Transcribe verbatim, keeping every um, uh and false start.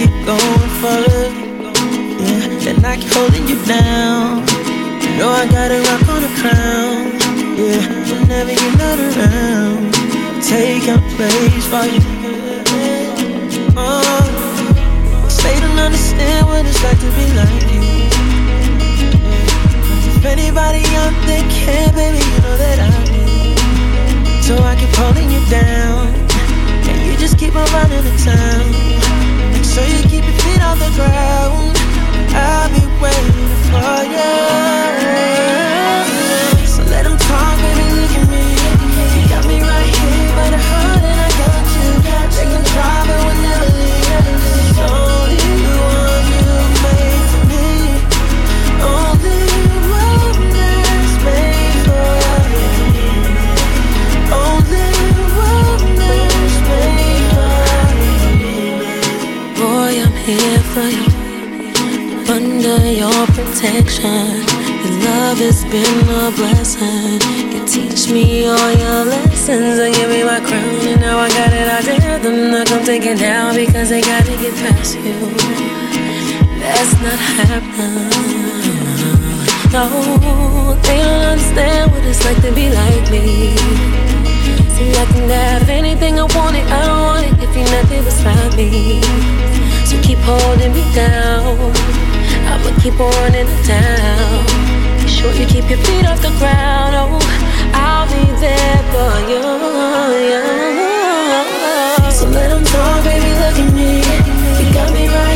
keep going forward. Yeah, and I keep holding you down. You know I got a rock on the crown. Yeah, whenever you're not around, take up place for you. Oh, they don't understand what it's like to be like you. If anybody out there can, baby, you know that I do. So I keep holding you down, and you just keep on running to town. Make sure you keep your feet on the ground. I'll be waiting for you. So let them talk, baby, look at me. You got me right here by the heart, and I got you. They can try, but we'll never leave. It's only one you made for me. Only one that's made for you. Only one that's made for you. Boy, I'm here for you. Under your protection, your love has been a blessing. You teach me all your lessons and give me my crown, and now I got it. I dare them not come take it down because they gotta get past you. That's not happening. No, they don't understand what it's like to be like me. See, I can have anything I wanted, I don't want it if you're nothing beside me. So keep holding me down, I'ma keep on running to town. Be sure you keep your feet off the ground. Oh, I'll be there for you, yeah. So let them talk, baby, look at me. You got me right